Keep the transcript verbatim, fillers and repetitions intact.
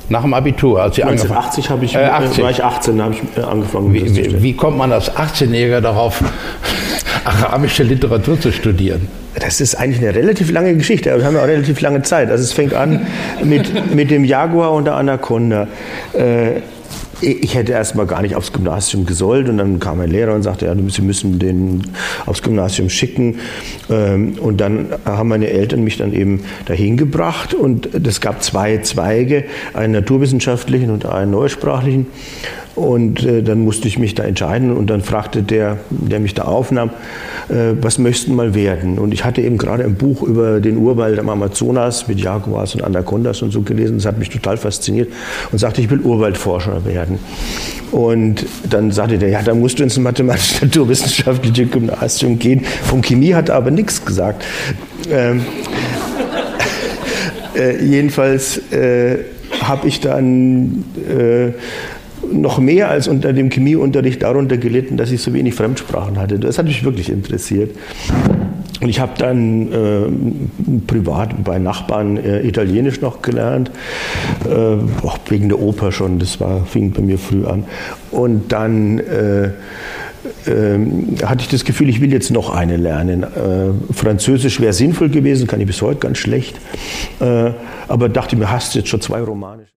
Nach dem Abitur, als Sie neunzehnhundertachtzig habe ich, äh, achtzig. war ich achtzehn, da habe ich angefangen. Wie, wie, wie kommt man als achtzehnjähriger darauf, arabische Literatur zu studieren? Das ist eigentlich eine relativ lange Geschichte, aber wir haben ja auch relativ lange Zeit. Also es fängt an mit, mit dem Jaguar und der Anaconda. Äh, Ich hätte erst mal gar nicht aufs Gymnasium gesollt und dann kam ein Lehrer und sagte, ja, Sie müssen den aufs Gymnasium schicken. Und dann haben meine Eltern mich dann eben dahin gebracht und es gab zwei Zweige, einen naturwissenschaftlichen und einen neusprachlichen. Und äh, dann musste ich mich da entscheiden und dann fragte der, der mich da aufnahm, äh, was möchtest du mal werden? Und ich hatte eben gerade ein Buch über den Urwald am Amazonas mit Jaguars und Anacondas und so gelesen. Das hat mich total fasziniert und sagte, ich will Urwaldforscher werden. Und dann sagte der, ja, da musst du ins mathematisch-naturwissenschaftliche Gymnasium gehen. Von Chemie hat er aber nichts gesagt. Ähm, äh, jedenfalls äh, habe ich dann äh, noch mehr als unter dem Chemieunterricht darunter gelitten, dass ich so wenig Fremdsprachen hatte. Das hat mich wirklich interessiert. Und ich habe dann äh, privat bei Nachbarn äh, Italienisch noch gelernt, äh, auch wegen der Oper schon, das war, fing bei mir früh an. Und dann äh, äh, hatte ich das Gefühl, ich will jetzt noch eine lernen. Äh, Französisch wäre sinnvoll gewesen, kann ich bis heute ganz schlecht. Äh, aber dachte mir, hast du jetzt schon zwei Romane?